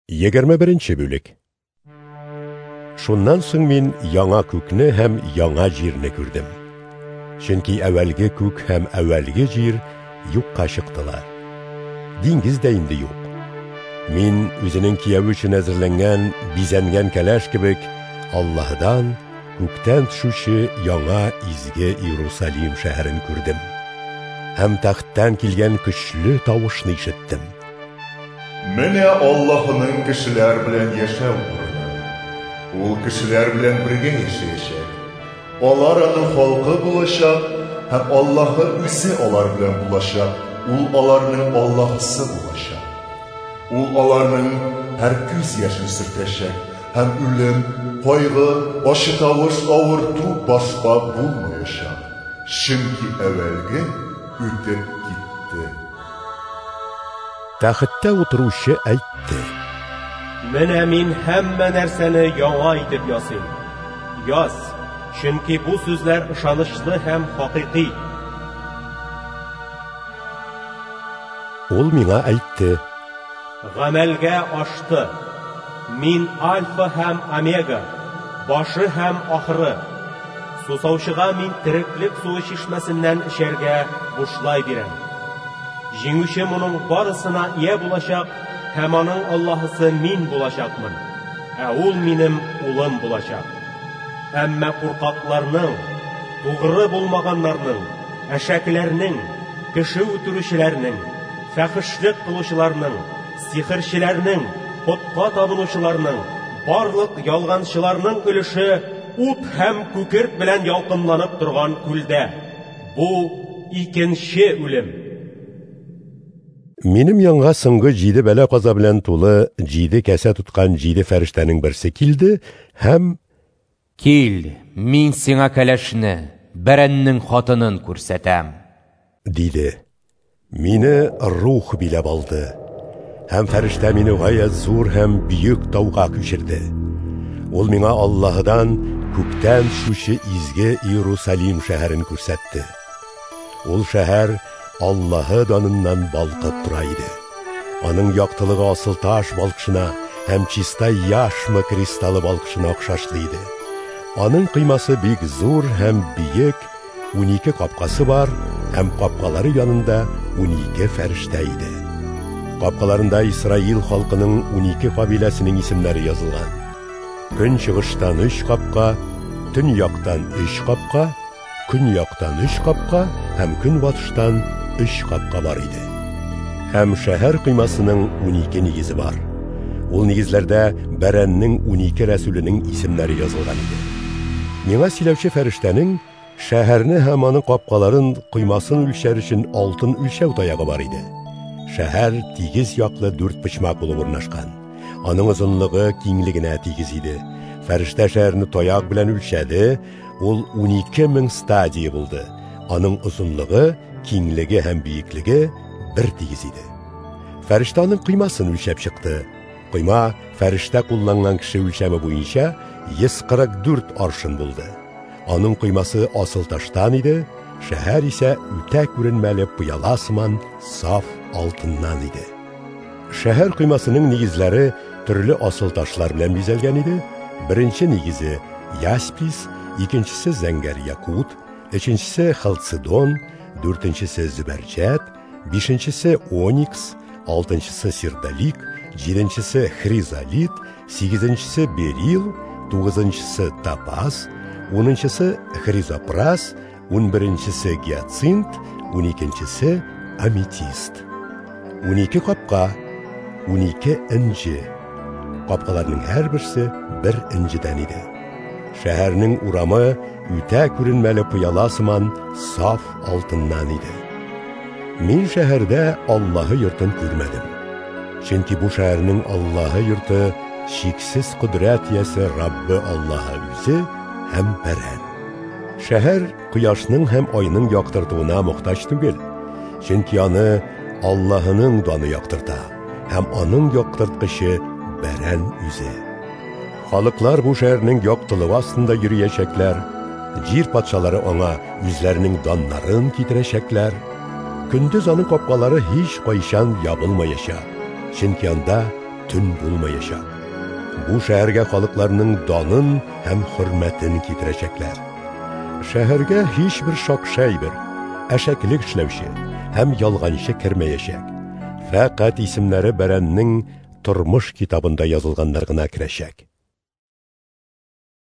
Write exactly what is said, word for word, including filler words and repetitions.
егерме беренче бүлек. Шуннан соң мин яңа күкне һәм яңа җирне күрдем. Чөнки әвәлге күк һәм әвәлге җир юкка чыктылар. Диңгез дә инде юк. Мин үзенең кияү өчен әзерләнгән, бизәнгән кәләш кебек Аллаһдан күктән төшүче яңа изге Иерусалим шәһәрен күрдем. Һәм тәхттән килгән көчле тавышны ишеттем. Менә Аллаһның кешеләр белән яшәү урыны. Ул кешеләр белән бергә яшәячәк. Алар аның халкы булачак, һәм Аллаһы үзе алар белән булачак. Ул аларның Аллаһысы булачак. Ул аларның һәр күз яшен сөртәчәк, һәм үлем, кайгы, ачы тавыш, авырту башка булмаячак. Чөнки әвәлге үтеп китте. Тәхеттә утыручы әйтте: Менә мин һәммә нәрсәне яңа итеп ясыйм. Яз, чөнки бу сүзләр ышанычлы һәм хакыйкый. Ул миңа әйтте: Гамәлгә ашты. Мин альфа һәм омега, башы һәм ахыры. Сусаучыга мин тереклек суы чишмәсеннән эчәргә бушлай бирәм. Җиңүче моның барысына ия булачак, һәм аның Аллаһысы мин булачакмын, ә ул минем улым булачак. Әмма куркакларның, тугры булмаганнарның, әшәкләрнең, кеше үтерүчеләрнең, фәхешлек кылучыларның, сихерчеләрнең, путка табынучыларның, барлык ялганчыларның өлеше ут һәм күкерт белән ялкынланып торган күлдә. Бу икенче үлем. Минем яңа соңгы җиде бәла каза белән тулы җиде кәсә тоткан җиде фәрештәнең берсе килде һәм: Кил, мин сиңа кәләшне, бәрәннең хатынын күрсәтәм, диде. Мине рух биләп алды. Һәм фәрештә мине гаять зур һәм бөек тауга күчерде. Ул миңа Аллаһдан күктән төшүче изге Иерусалим шәһәрен күрсәтте. Ул шәһәр Аллаһы даныннан балкып тора иде. Аның яктылыгы асыл таш балкышына һәм чиста яшмы кристаллы балкышына охшашлы иде. Аның кыймасы бик зур һәм биек, унике капкасы бар, һәм капкалары янында унике фәрештә иде. Капкаларында Исраил халкының унике кабиләсенең исемнәре язылган. Көнчыгыштан өч капка, төньяктан өч капка, көньяктан өч капка һәм көнбатыштан өч капка бар иде. Һәм шәһәр кыймасының унике нигезе бар. Ул нигезләрдә бәрәннең унике рәсүленең исемнәре язылган иде. Миңа сөйләүче фәрештәнең шәһәрне һәм аның капкаларын, кыймасын үлчәр өчен алтын үлчәү таягы бар иде. Шәһәр тигез яклы дүрт почмак булып урнашкан. Аның озынлыгы киңлегенә тигез иде. Фәрештә шәһәрне таяк белән үлчәде. Ул унике мең стадия булды. Аның озынлыгы, киңлеге һәм биеклеге бер тигез иде. Фәрештә аның кыймасын үлчәп чыкты. Кыйма фәрештә кулланган кеше үлчәме буенча йөз кырык дүрт аршын булды. Аның кыймасы асыл таштан иде, шәһәр исә үтә күренмәле пыяла сыман саф алтыннан иде. Шәһәр кыймасының нигезләре төрле асыл ташлар белән бизәлгән иде. Беренче нигезе яспис, икенчесе зәңгәр якут, өченчесе халцедон, дүртенчесе зөбәрҗәт, бишенчесе оникс, алтынчысы сирдалик, җиденчесе хризолит, сигезенчесе берил, тугызынчысы топаз, унынчысы хризопрас, унберенчесе гиацинт, уникенчесе аметист. Унике капка, унике инҗе. Капкаларның һәр берсе бер инҗедән иде. Шәһәрнең урамы үтә күренмәле пыяла сыман саф алтыннан иде. Мин шәһәрдә Аллаһы йортын күрмәдем. Чөнки бу шәһәрнең Аллаһы йорты чиксез кодрәт иясе Раббы Аллаһы үзе һәм бәрән. Шәһәр кояшның һәм айның яктыртуына мохтаҗ түгел. Чөнки аны Аллаһының даны яктырта, һәм аның яктырткычы бәрән үзе. Халыклар бу шәһәрнең яктылыгы астында йөриячәкләр. Җир патшалары аңа үзләренең даннарын китерәчәкләр. Көндез аның капкалары һич кайчан ябылмаячак. Чөнки анда tün bulmayacak. Bu şehirge халыкларның данын һәм хөрмәтен китерәчәкләр. Шәһәргә һичбер шакшайбер, әшәклек эшләүче һәм ялганчы кермәячәк. Фәкать исемнәре бәрәннең тормыш китабында язылганнар гына керәчәк.